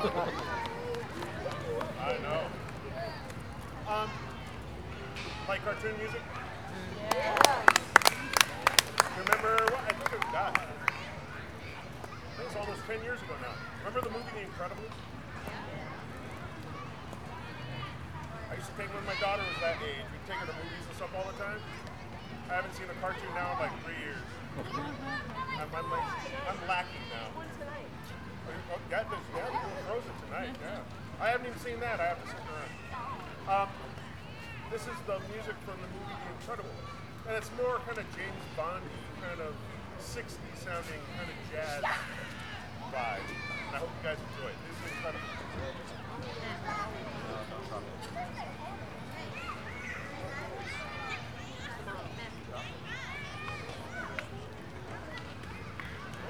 I know. Um, like cartoon music? Remember what? I think it was that. It was almost 10 years ago now. Remember the movie The Incredibles? I used to take when my daughter was that age. We'd take her to movies and stuff all the time. I haven't seen a cartoon now in like 3 years. I'm lacking now. Oh, yeah, we're doing Frozen tonight. Yeah, I haven't even seen that. I have to sit around. This is the music from the movie The Incredibles, and it's more kind of James Bond, kind of 60s sounding kind of jazz vibe. And I hope you guys enjoy it. This is incredible.